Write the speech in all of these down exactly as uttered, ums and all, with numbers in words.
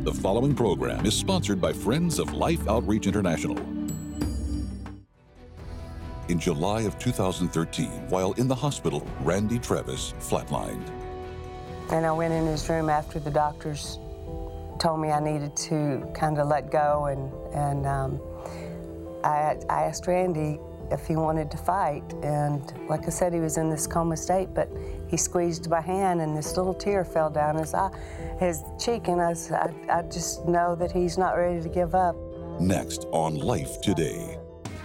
The following program is sponsored by Friends of Life Outreach International. In July of two thousand thirteen, while in the hospital, Randy Travis flatlined. And I went in his room after the doctors told me I needed to kind of let go, and, and um, I, I asked Randy if he wanted to fight, and like I said, he was in this coma state, but he squeezed my hand and this little tear fell down his eye, his cheek, and I, I, I just know that he's not ready to give up. Next on Life Today.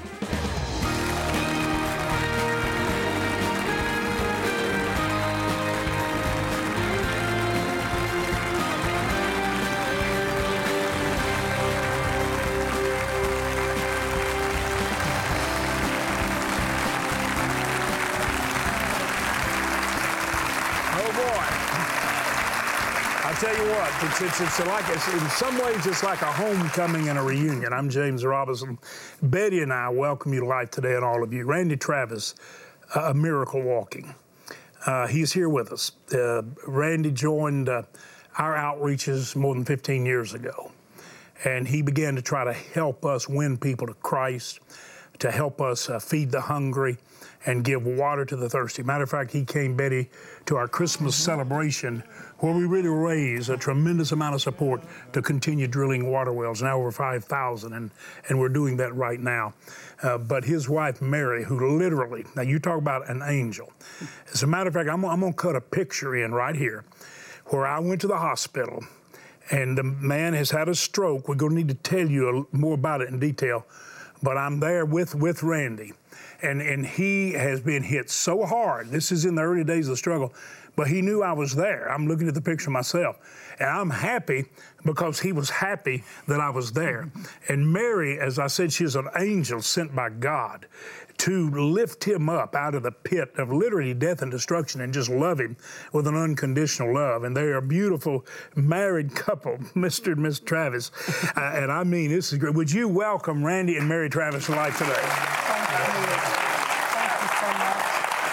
Tell you what, it's, it's, it's like, it's, in some ways, it's like a homecoming and a reunion. I'm James Robinson. Betty and I welcome you to Life Today, and all of you. Randy Travis, uh, a miracle walking. Uh, he's here with us. Uh, Randy joined uh, our outreaches more than fifteen years ago, and he began to try to help us win people to Christ, to help us uh, feed the hungry, and give water to the thirsty. Matter of fact, he came, Betty, to our Christmas celebration, where we really raised a tremendous amount of support to continue drilling water wells, now over five thousand, and, and we're doing that right now. Uh, but his wife, Mary, who literally, now you talk about an angel. As a matter of fact, I'm, I'm gonna cut a picture in right here, where I went to the hospital, and the man has had a stroke. We're gonna need to tell you a, more about it in detail, but I'm there with, with Randy. And, and he has been hit so hard. This is in the early days of the struggle, but he knew I was there. I'm looking at the picture myself. And I'm happy because he was happy that I was there. And Mary, as I said, she's an angel sent by God to lift him up out of the pit of literally death and destruction and just love him with an unconditional love. And they are a beautiful married couple, Mister and Miss Travis. uh, and I mean, this is great. Would you welcome Randy and Mary Travis to Life Today? Thank you. Thank you so much.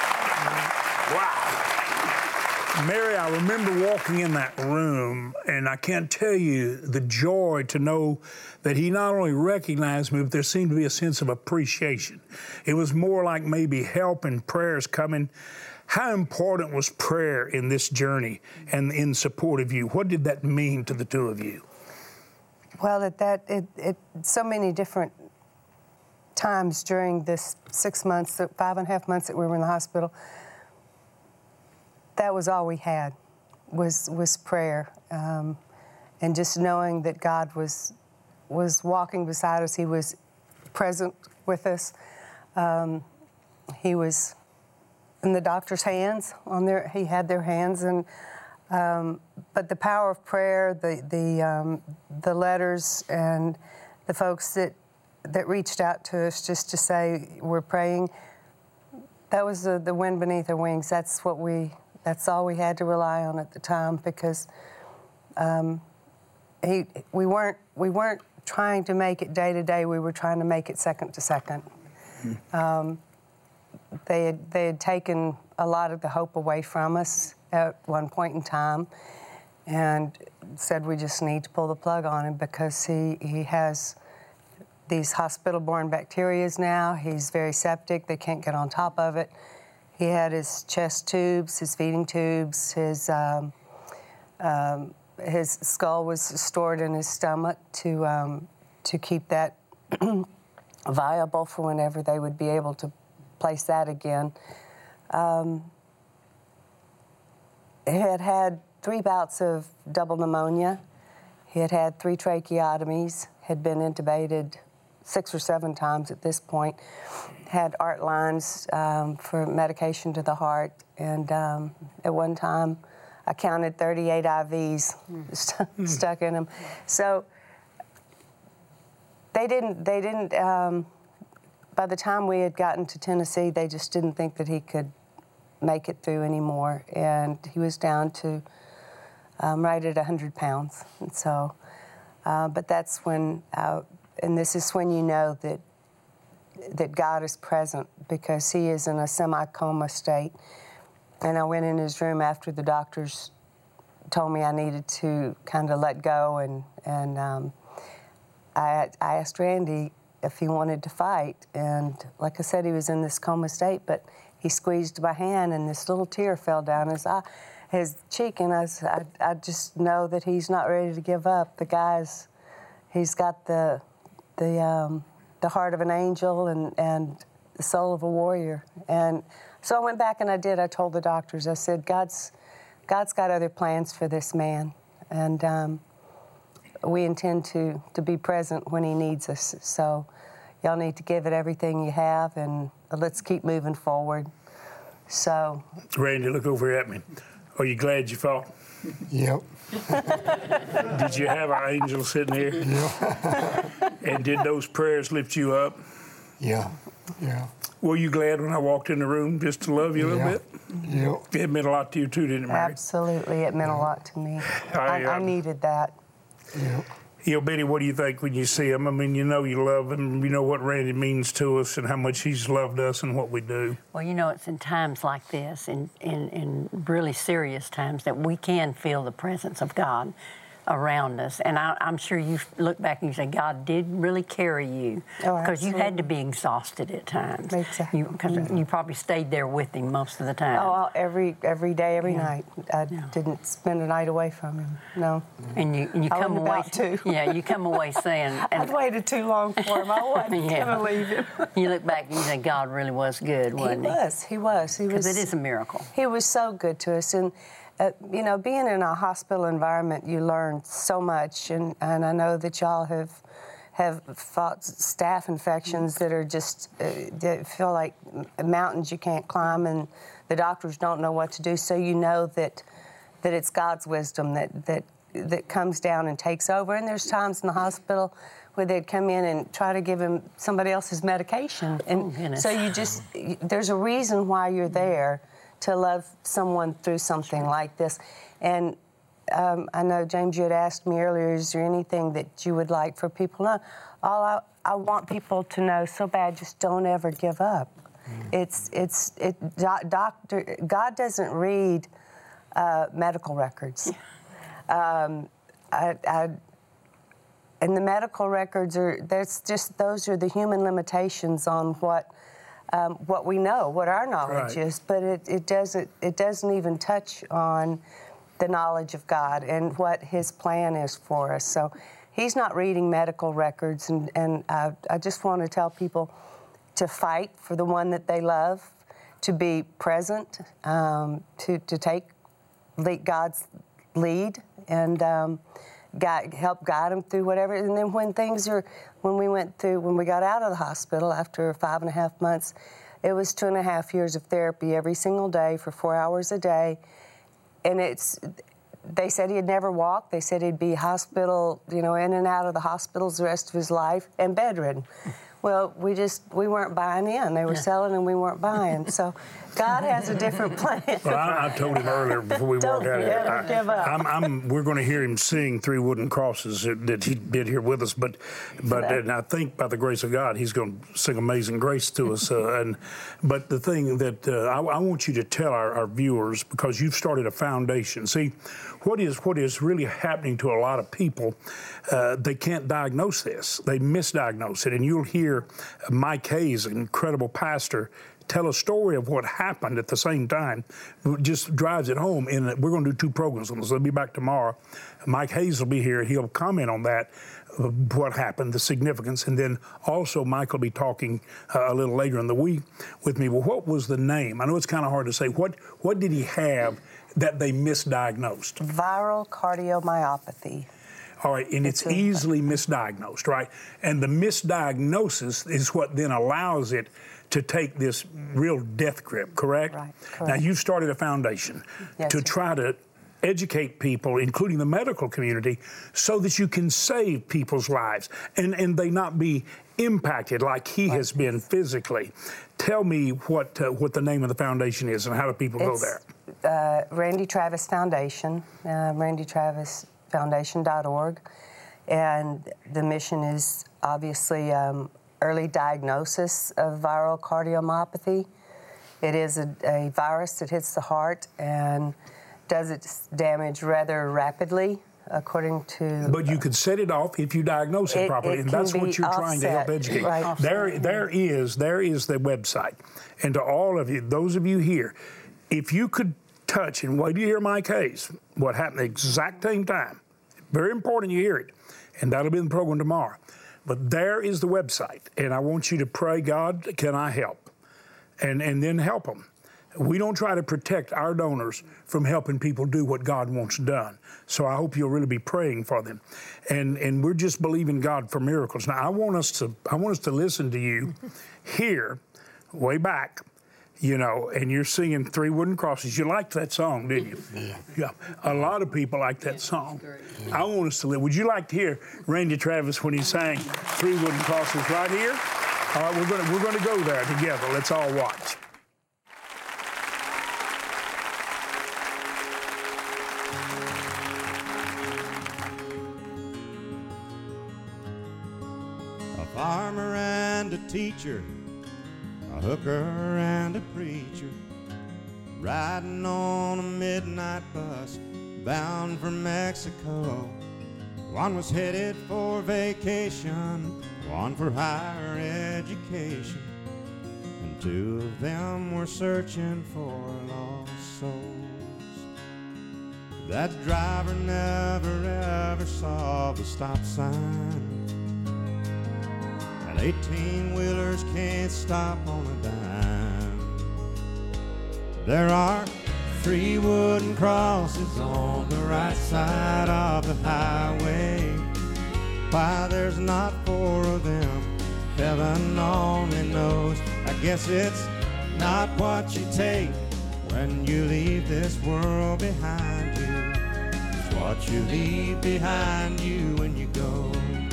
Wow. Mary, I remember walking in that room, and I can't tell you the joy to know that he not only recognized me, but there seemed to be a sense of appreciation. It was more like maybe help and prayers coming. How important was prayer in this journey and in support of you? What did that mean to the two of you? Well, at that, it, it so many different times during this six months, five and a half months that we were in the hospital, that was all we had, was was prayer, um, and just knowing that God was was walking beside us. He was present with us. Um, he was in the doctor's hands. On their, he had their hands, and um, but the power of prayer, the the um, the letters, and the folks that that reached out to us just to say we're praying. That was the, the wind beneath our wings. That's what we. That's all we had to rely on at the time, because um, he, we weren't we weren't trying to make it day to day. We were trying to make it second to second. Mm-hmm. Um, they had they had taken a lot of the hope away from us at one point in time, and said we just need to pull the plug on him because he he has these hospital-borne bacteria now. He's very septic. They can't get on top of it. He had his chest tubes, his feeding tubes, his um, um, his skull was stored in his stomach to um, to keep that viable for whenever they would be able to place that again. Um, he had had three bouts of double pneumonia. He had had three tracheotomies, had been intubated six or seven times at this point, had art lines um, for medication to the heart, and um, at one time I counted thirty-eight I Vs mm. st- mm. stuck in him. So they didn't, they didn't, um, by the time we had gotten to Tennessee, they just didn't think that he could make it through anymore, and he was down to um, right at one hundred pounds. And so, uh, but that's when, uh, and this is when you know that that God is present, because he is in a semi-coma state. And I went in his room after the doctors told me I needed to kind of let go, and and um, I, I asked Randy if he wanted to fight, and like I said, he was in this coma state, but he squeezed my hand, and this little tear fell down his eye, his cheek, and I, was, I, I just know that he's not ready to give up. The guy's, he's got the the um, the heart of an angel and and the soul of a warrior, and so I went back and I did. I told the doctors, I said, God's God's got other plans for this man, and um, we intend to, to be present when he needs us. So y'all need to give it everything you have, and let's keep moving forward. So. Randy, look over at me. Are you glad you fought? Yep. Did you have our angel sitting here? Yeah. And did those prayers lift you up? Yeah. Yeah. Were you glad when I walked in the room just to love you a little Yeah. bit? Yep. It meant a lot to you too, didn't it, Mary? Absolutely, it meant a lot to me. I, I, I um, needed that. Yep. You know, Betty, what do you think when you see him? I mean, you know you love him. You know what Randy means to us and how much he's loved us and what we do. Well, you know, it's in times like this, in, in, in really serious times, that we can feel the presence of God around us. And I, I'm sure you look back and you say, God did really carry you. Oh, because you had to absolutely. be exhausted at times. Exactly. You, 'cause you probably stayed there with him most of the time. Oh, every every day, every Yeah. night. I Yeah. didn't spend a night away from him. No. And you, and you I come wasn't away. about to. Yeah, you come away saying. And, I'd waited too long for him. I wasn't Yeah. going to leave him. You look back and you think God really was good, He wasn't he? was. He was. He was. Because it is a miracle. He was so good to us, and uh, you know, being in a hospital environment, you learn so much, and, and I know that y'all have have fought staph infections that are just uh, that feel like mountains you can't climb, and the doctors don't know what to do. So you know that that it's God's wisdom that that that comes down and takes over. And there's times in the hospital where they'd come in and try to give him somebody else's medication, and Oh, goodness. so you just there's a reason why you're there, to love someone through something like this. And um, I know, James, you had asked me earlier, is there anything that you would like for people to know? All I, I want people to know so bad, just don't ever give up. Mm. It's, it's, it, doc, doctor, God doesn't read uh, medical records. Um, I, I, and the medical records are, that's just, those are the human limitations on what Um, what we know, what our knowledge Right. is, but it, it doesn't it doesn't even touch on the knowledge of God and what His plan is for us. So He's not reading medical records, and, and I, I just want to tell people to fight for the one that they love, to be present, um, to, to take lead, God's lead, and um, guide, help guide them through whatever. And then when things are, when we went through, when we got out of the hospital after five and a half months, it was two and a half years of therapy every single day for four hours a day. And it's, they said he'd never walk. They said he'd be hospital, you know, in and out of the hospitals the rest of his life, and bedridden. Well, we just, we weren't buying in. They were selling and we weren't buying. So God has a different plan. Well, I, I told him earlier before we Don't walked out of here. ever I- give up. I'm, I'm, we're going to hear him sing Three Wooden Crosses that, that he did here with us, but but and I think by the grace of God, he's going to sing Amazing Grace to us. Uh, and but the thing that uh, I, I want you to tell our, our viewers, because you've started a foundation. See, what is what is really happening to a lot of people, uh, they can't diagnose this. They misdiagnose it. And you'll hear Mike Hayes, an incredible pastor, tell a story of what happened at the same time. It just drives it home. And we're going to do two programs on this. They'll be back tomorrow. Mike Hayes will be here. He'll comment on that, uh, what happened, the significance. And then also Mike will be talking uh, a little later in the week with me. Well, what was the name? I know it's kind of hard to say. What, what did he have that they misdiagnosed? Viral cardiomyopathy. All right, and it's, It's a- easily misdiagnosed, right? And the misdiagnosis is what then allows it to take this real death grip, correct? Right, Now, correct. you've started a foundation Yes, to sir. try to educate people, including the medical community, so that you can save people's lives and, and they not be impacted like he has been physically. Tell me what uh, what the name of the foundation is and how do people go It's, there? Uh, Randy Travis Foundation, uh, randy travis foundation dot org. And the mission is obviously um, early diagnosis of viral cardiomyopathy. It is a, a virus that hits the heart, and does its damage rather rapidly, according to. But you could set it off if you diagnose it, It- properly, it and can that's what be you're trying to help offset, educate. right. There, there is, there is the website, and to all of you, those of you here, if you could touch and wait to hear my case, what happened at the exact same time, very important you hear it, and that'll be in the program tomorrow. But there is the website, and I want you to pray, God, can I help? And and then help them. We don't try to protect our donors from helping people do what God wants done. So I hope you'll really be praying for them. And and we're just believing God for miracles. Now I want us to I want us to listen to you here, way back, you know, and you're singing Three Wooden Crosses. You liked that song, didn't you? Yeah. Yeah. A lot of people like that song. I want us to live. Would you like to hear Randy Travis when he sang Three Wooden Crosses right here? All right, we're gonna we're gonna go there together. Let's all watch. A farmer and a teacher, a hooker and a preacher, riding on a midnight bus bound for Mexico. One was headed for vacation, one for higher education, and two of them were searching for lost souls. That driver never ever saw the stop sign, and eighteen-wheelers can't stop on a dime. There are three wooden crosses on the right side of the highway. Why there's not four of them, heaven only knows. I guess it's not what you take when you leave this world behind you. It's what you leave behind you when you go.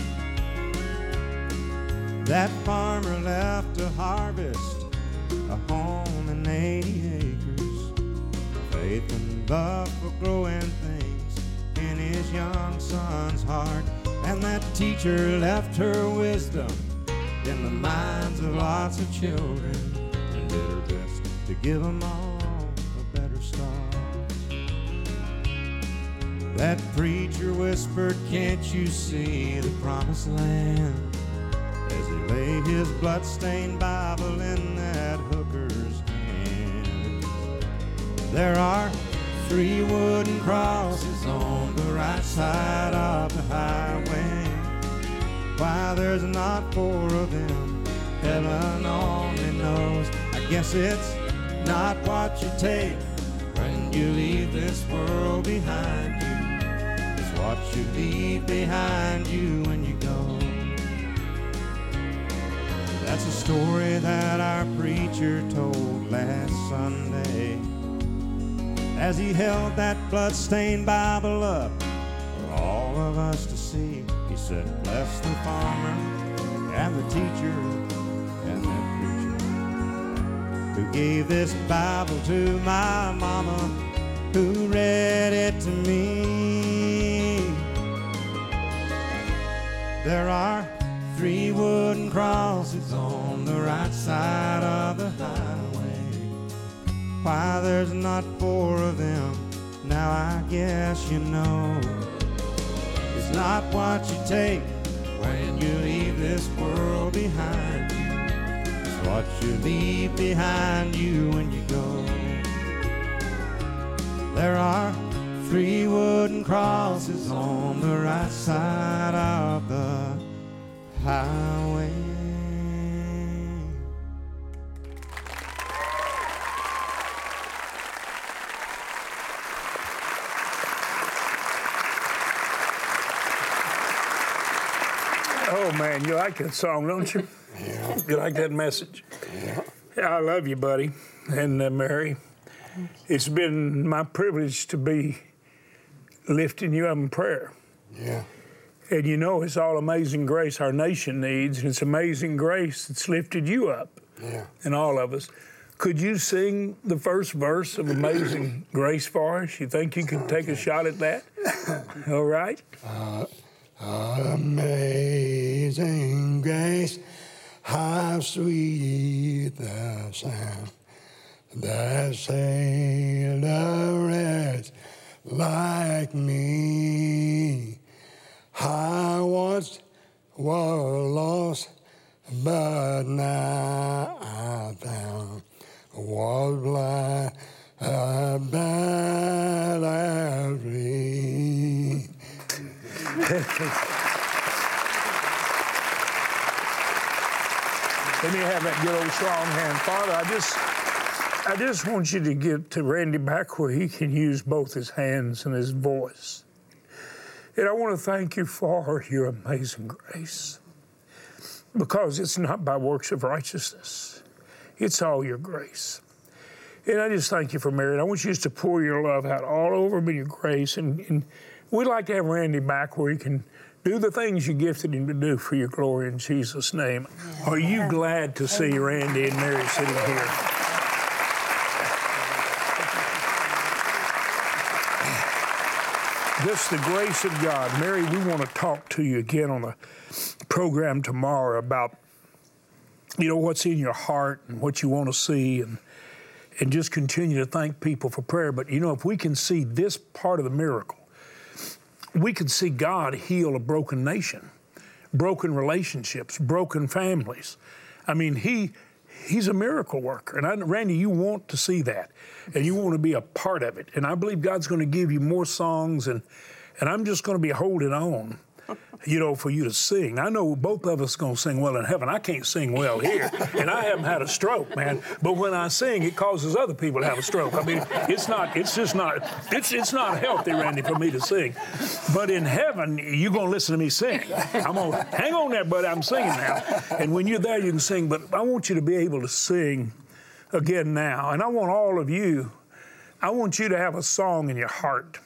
That farmer left to harvest a home and eighty acres, faith and love for growing things in his young son's heart. And that teacher left her wisdom in the minds of lots of children, and did her best to give them all a better start. That preacher whispered, can't you see the promised land, as he lay his blood-stained Bible in that hooker's hand. There are three wooden crosses on the right side of the highway. Why there's not four of them, heaven only knows. I guess it's not what you take when you leave this world behind you. It's what you leave behind you when you go. That's a story that our preacher told last Sunday, as he held that blood-stained Bible up for all of us to see. He said, bless the farmer and the teacher and that preacher who gave this Bible to my mama, who read it to me. There are three wooden crosses on the right side of the highway. Why there's not four of them, now I guess you know. It's not what you take when you leave this world behind you. It's what you leave behind you when you go. There are three wooden crosses on the right side of the highway. Oh man, you like that song, don't you? Yeah. You like that message? Yeah. Yeah, I love you, buddy, and uh, Mary. It's been my privilege to be lifting you up in prayer. Yeah. And you know, it's all amazing grace our nation needs, and it's amazing grace that's lifted you up, Yeah. and all of us. Could you sing the first verse of Amazing Grace for us? You think you could take a shot at that? All right? Uh, Amazing grace, how sweet the sound that saved a wretch like me. I once was lost, but now I found. Was blind, bad as me. Let me have that good old strong hand. Father, I just, I just want you to get to Randy back where he can use both his hands and his voice. And I want to thank you for your amazing grace, because it's not by works of righteousness. It's all your grace. And I just thank you for Mary. I want you just to pour your love out all over me, your grace. And, and we'd like to have Randy back where he can do the things you gifted him to do for your glory in Jesus' name. Yeah. Are you glad to see Randy and Mary sitting here? Just the grace of God. Mary, we want to talk to you again on the program tomorrow about, you know, what's in your heart and what you want to see, and and just continue to thank people for prayer. But, you know, if we can see this part of the miracle, we can see God heal a broken nation, broken relationships, broken families. I mean, he he's a miracle worker. And I, Randy, you want to see that, and you want to be a part of it. And I believe God's going to give you more songs, and, and I'm just going to be holding on, you know, for you to sing. I know both of us are going to sing well in heaven. I can't sing well here, and I haven't had a stroke, man. But when I sing, it causes other people to have a stroke. I mean, it's not, it's just not, it's it's not healthy, Randy, for me to sing. But in heaven, you're going to listen to me sing. I'm going to, hang on there, buddy, I'm singing now. And when you're there, you can sing. But I want you to be able to sing again now. And I want all of you, I want you to have a song in your heart.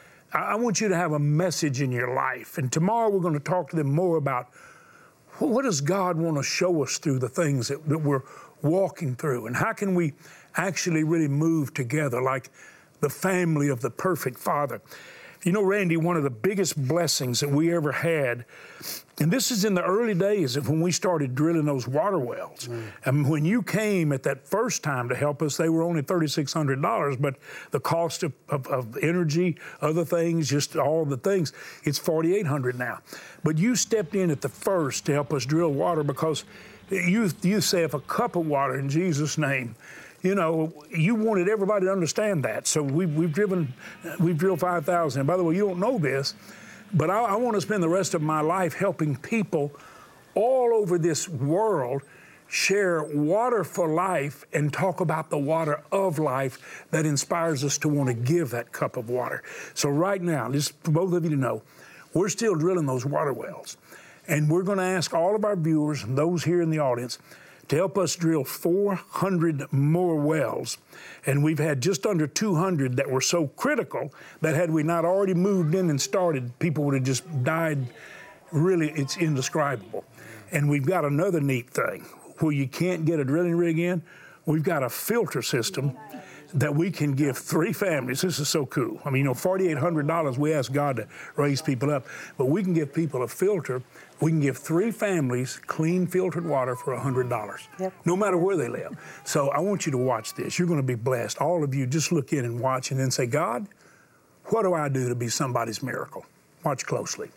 I want you to have a message in your life. And tomorrow we're going to talk to them more about what does God want to show us through the things that, that we're walking through, and how can we actually really move together like the family of the perfect Father. You know, Randy, one of the biggest blessings that we ever had, and this is in the early days of when we started drilling those water wells. Mm. And when you came at that first time to help us, they were only thirty-six hundred dollars, but the cost of, of, of energy, other things, just all the things, it's forty-eight hundred dollars now. But you stepped in at the first to help us drill water, because you, you say, if a cup of water in Jesus' name, you know, you wanted everybody to understand that. So we, we've driven, we've drilled five thousand. And by the way, you don't know this, but I, I want to spend the rest of my life helping people all over this world share water for life and talk about the water of life that inspires us to want to give that cup of water. So right now, just for both of you to know, we're still drilling those water wells. And we're going to ask all of our viewers and those here in the audience to help us drill four hundred more wells. And we've had just under two hundred that were so critical that had we not already moved in and started, people would have just died. Really, it's indescribable. And we've got another neat thing. Where you can't get a drilling rig in, we've got a filter system that we can give three families. This is so cool. I mean, you know, forty-eight hundred dollars, we ask God to raise people up, but we can give people a filter. We can give three families clean filtered water for one hundred dollars, yep. No matter where they live. So I want you to watch this. You're going to be blessed. All of you, just look in and watch and then say, God, what do I do to be somebody's miracle? Watch closely.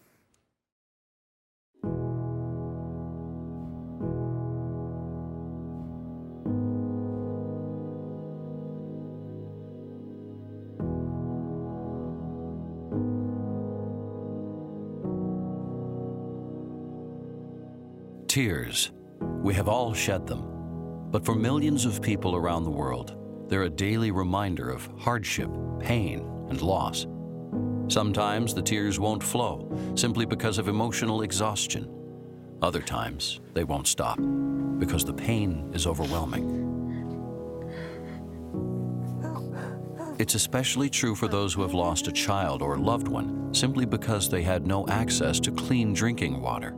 Tears. We have all shed them. But for millions of people around the world, they're a daily reminder of hardship, pain, and loss. Sometimes the tears won't flow simply because of emotional exhaustion. Other times, they won't stop because the pain is overwhelming. It's especially true for those who have lost a child or loved one simply because they had no access to clean drinking water.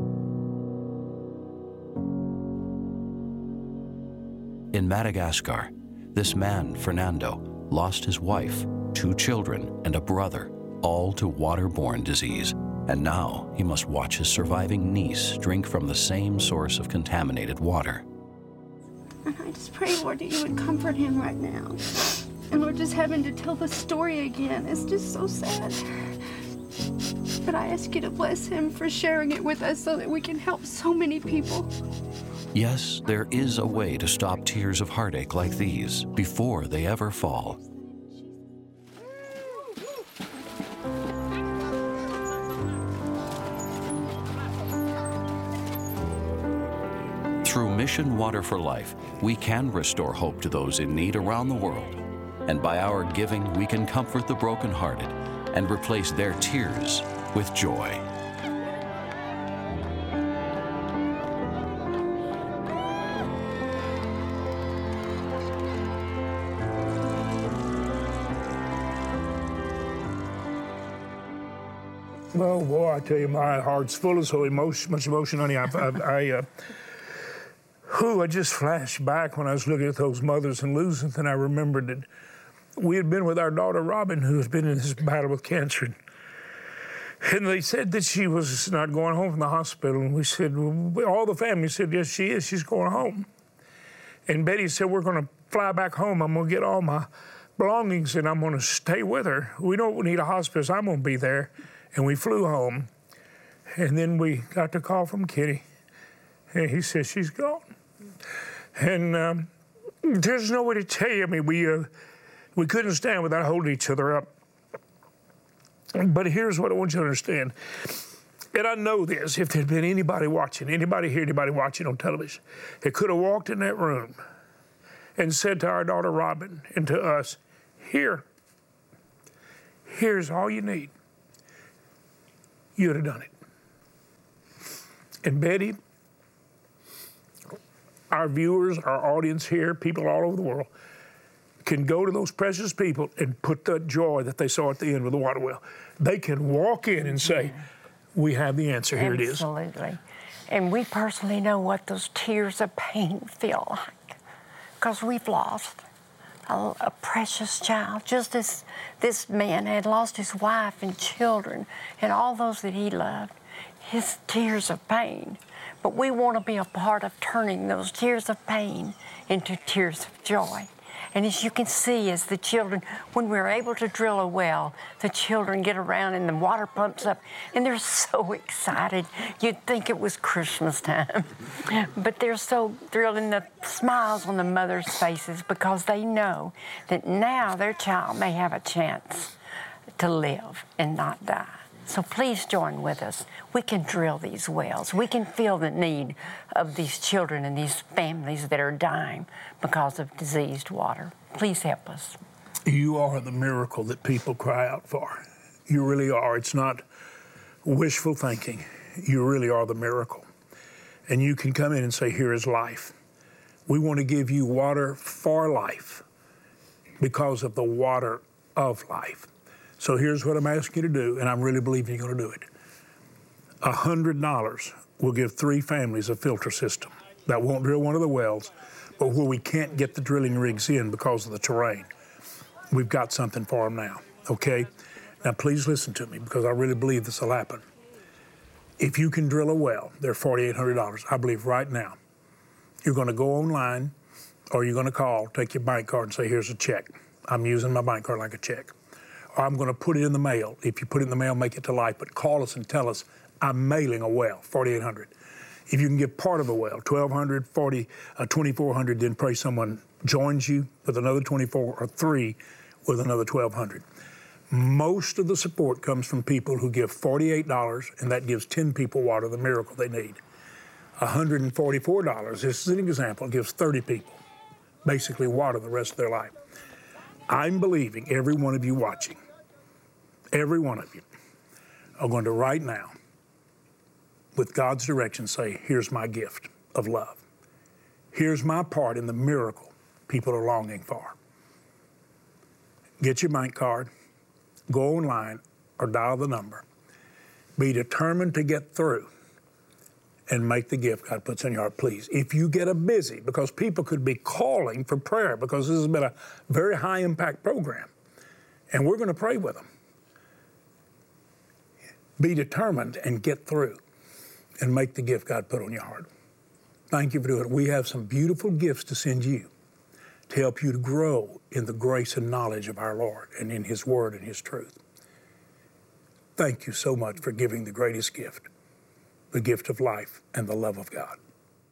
In Madagascar, this man, Fernando, lost his wife, two children, and a brother, all to waterborne disease. And now he must watch his surviving niece drink from the same source of contaminated water. And I just pray, Lord, that you would comfort him right now. And Lord, just having to tell the story again is just so sad. But I ask you to bless him for sharing it with us so that we can help so many people. Yes, there is a way to stop tears of heartache like these before they ever fall. Through Mission Water for Life, we can restore hope to those in need around the world. And by our giving, we can comfort the brokenhearted and replace their tears with joy. Oh boy, I tell you, my heart's full of so emotion, much emotion, honey. I, I, I, uh, whew, I just flashed back when I was looking at those mothers in Luzon, and I remembered that we had been with our daughter Robin, who has been in this battle with cancer. And they said that she was not going home from the hospital. And we said, well, all the family said, yes, she is. She's going home. And Betty said, we're going to fly back home. I'm going to get all my belongings, and I'm going to stay with her. We don't need a hospice. I'm going to be there. And we flew home. And then we got the call from Kitty. And he said, she's gone. And um, there's no way to tell you. I mean, we, uh, we couldn't stand without holding each other up. But here's what I want you to understand. And I know this, if there'd been anybody watching, anybody here, anybody watching on television, that could have walked in that room and said to our daughter Robin and to us, here, here's all you need, you'd have done it. And Betty, our viewers, our audience here, people all over the world, can go to those precious people and put that joy that they saw at the end of the water well. They can walk in and say, we have the answer, here it is. Absolutely. And we personally know what those tears of pain feel like, because we've lost a, a precious child, just as this man had lost his wife and children and all those that he loved, his tears of pain. But we want to be a part of turning those tears of pain into tears of joy. And as you can see, as the children, when we're able to drill a well, the children get around and the water pumps up, and they're so excited. You'd think it was Christmas time. But they're so thrilled, and the smiles on the mothers' faces, because they know that now their child may have a chance to live and not die. So please join with us. We can drill these wells. We can feel the need of these children and these families that are dying because of diseased water. Please help us. You are the miracle that people cry out for. You really are. It's not wishful thinking. You really are the miracle. And you can come in and say, here is life. We want to give you water for life because of the water of life. So here's what I'm asking you to do, and I'm really believing you're going to do it. one hundred dollars will give three families a filter system that won't drill one of the wells, but where we can't get the drilling rigs in because of the terrain. We've got something for them now, okay? Now, please listen to me, because I really believe this will happen. If you can drill a well, they're forty-eight hundred dollars. I believe right now you're going to go online, or you're going to call, take your bank card and say, here's a check. I'm using my bank card like a check. Or I'm going to put it in the mail. If you put it in the mail, make it to life. But call us and tell us, I'm mailing a well, forty-eight hundred dollars. If you can give part of a well, twelve hundred dollars, forty, uh, twenty-four hundred dollars, then pray someone joins you with another twenty-four, or three with another twelve hundred dollars. Most of the support comes from people who give forty-eight dollars, and that gives ten people water, the miracle they need. one hundred forty-four dollars, this is an example, gives thirty people basically water the rest of their life. I'm believing every one of you watching, every one of you are going to right now, with God's direction, say, here's my gift of love. Here's my part in the miracle people are longing for. Get your bank card, go online, or dial the number. Be determined to get through and make the gift God puts in your heart, please. If you get a busy, because people could be calling for prayer, because this has been a very high-impact program, and we're going to pray with them. Be determined and get through and make the gift God put on your heart. Thank you for doing it. We have some beautiful gifts to send you. to help you to grow in the grace and knowledge of our Lord and in His Word and His truth. Thank you so much for giving the greatest gift, the gift of life and the love of God.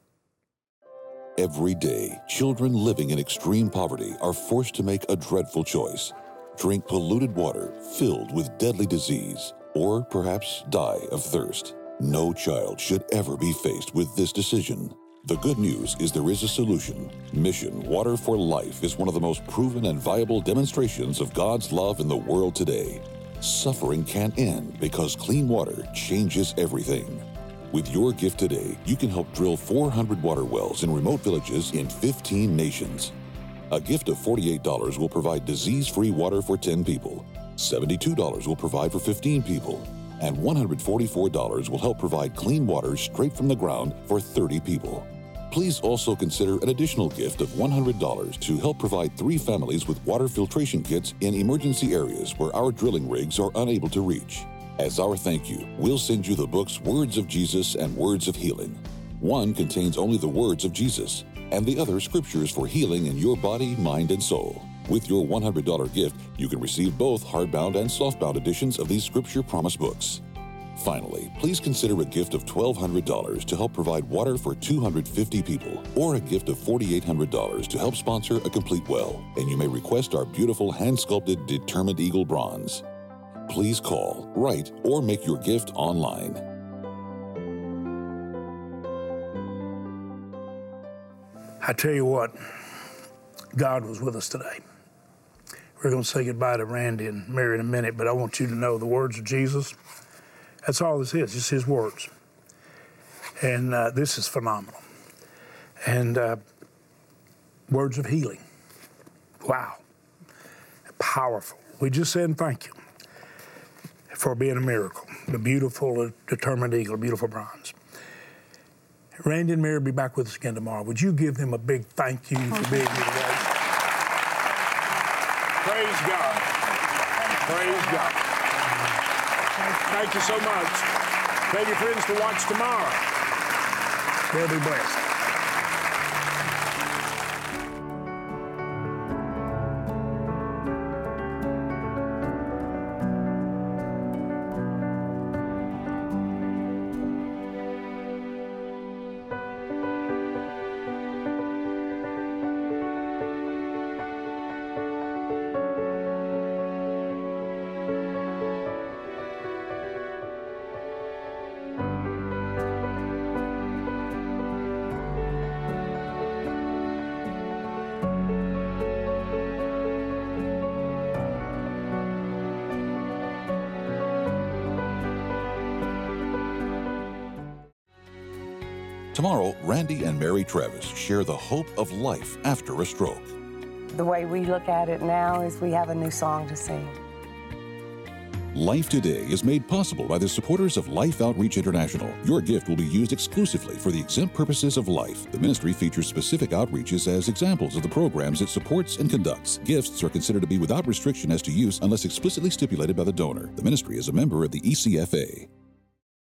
Every day, children living in extreme poverty are forced to make a dreadful choice: drink polluted water filled with deadly disease, or perhaps die of thirst. No child should ever be faced with this decision. The good news is there is a solution. Mission Water for Life is one of the most proven and viable demonstrations of God's love in the world today. Suffering can't end because clean water changes everything. With your gift today, you can help drill four hundred water wells in remote villages in fifteen nations. A gift of forty-eight dollars will provide disease-free water for ten people. seventy-two dollars will provide for fifteen people. And one hundred forty-four dollars will help provide clean water straight from the ground for thirty people. Please also consider an additional gift of one hundred dollars to help provide three families with water filtration kits in emergency areas where our drilling rigs are unable to reach. As our thank you, we'll send you the books Words of Jesus and Words of Healing. One contains only the words of Jesus, and the other scriptures for healing in your body, mind, and soul. With your one hundred dollars gift, you can receive both hardbound and softbound editions of these Scripture Promise books. Finally, please consider a gift of twelve hundred dollars to help provide water for two hundred fifty people, or a gift of four thousand eight hundred dollars to help sponsor a complete well, and you may request our beautiful hand-sculpted Determined Eagle bronze. Please call, write, or make your gift online. I tell you what, God was with us today. We're going to say goodbye to Randy and Mary in a minute, but I want you to know the words of Jesus. That's all this is, just His words. And uh, this is phenomenal. And uh, words of healing. Wow. Powerful. We just said thank you for being a miracle. The beautiful, Determined Eagle, a beautiful bronze. Randy and Mary will be back with us again tomorrow. Would you give them a big thank you for being here today? Praise God. Praise God. Thank you so much. Tell your friends to watch tomorrow. They'll be blessed. Tomorrow, Randy and Mary Travis share the hope of life after a stroke. The way we look at it now is we have a new song to sing. Life Today is made possible by the supporters of Life Outreach International. Your gift will be used exclusively for the exempt purposes of life. The ministry features specific outreaches as examples of the programs it supports and conducts. Gifts are considered to be without restriction as to use unless explicitly stipulated by the donor. The ministry is a member of the E C F A.